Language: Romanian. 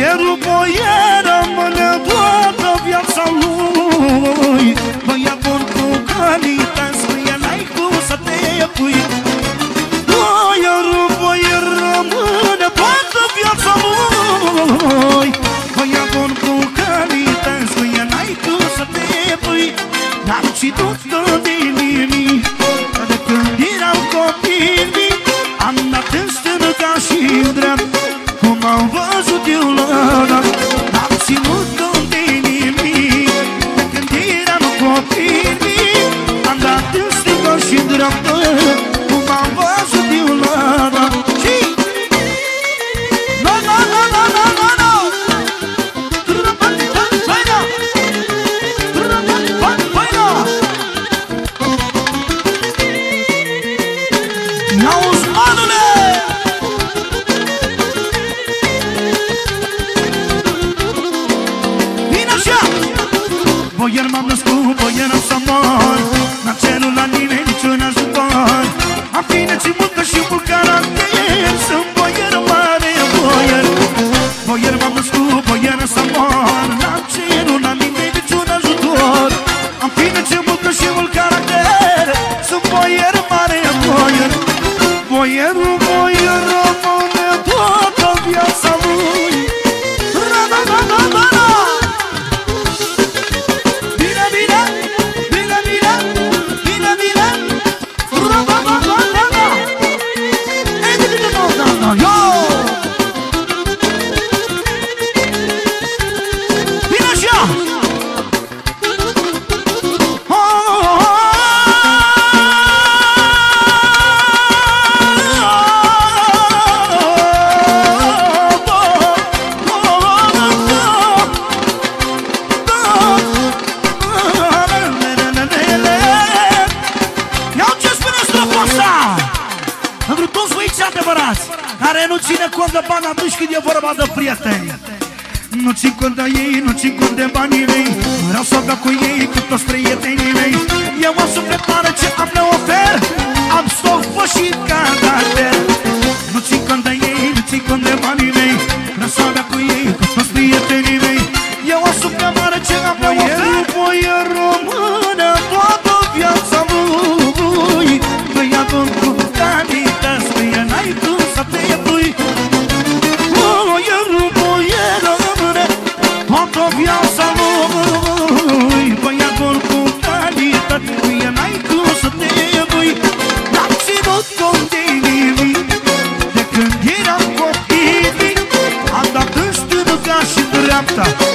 Boierul, boier, rămâne toată viața lui. Băiat bun cu calități, mâie n-ai cum să te pui. Boierul, boier, rămâne toată viața lui. Băiat bun cu calități, mâie n-ai cum să te pui. N-am ținut din nimic, de când erau copii. Am dat în stânga și în dreapta, cum am văzut eu la dat. N-am ținut de nimic, de când eram copii. Am dat în stânga și în dreapta, cum am văzut eu la dat. No, no, no, no, no, no, no. N-auzi, manule! Vino așa! Boier m-am născut, boier am să mor. N-am cerut la nimeni niciun ajutor. Am fineți multă și mult caracter. Sunt boier mare, boier. Boier m-am născut, boier am să mor. N-am cerut la nimeni niciun ajutor. Am fineți multă și mult caracter. Sunt boier mare, boier. Boierul, boier, rămâne toată viața lui. Ra-da-da-da-da-da. Bine, bine, bine, bine, bine, bine. Ra-da-da-da-da-da. Da-da-da-da-da. Yo! Bine așa! Care nu ține cont de bani atunci când e vorba de prieteni. Nu țin cont de ei, nu țin cont de banii mei. Vreau să beau cu ei, cu toți prietenii mei. Eu am suflet mare, ce am le ofer. Am stofă și caracter. Nu țin cont de ei, nu țin cont de banii mei. Vreau să beau cu ei, cu toți prietenii mei. Eu am suflet mare, ce am le ofer. Boier, rămâne toată viața lui. Băiatul cu calități, mâie n-ai cum să te pui. Boierul, boier, rămâne toată viața lui. Băiatul cu calități, mâie n-ai cum să te pui. N-am ținut cont de nimic, de când eram copii. Am dat în stânga și dreapta,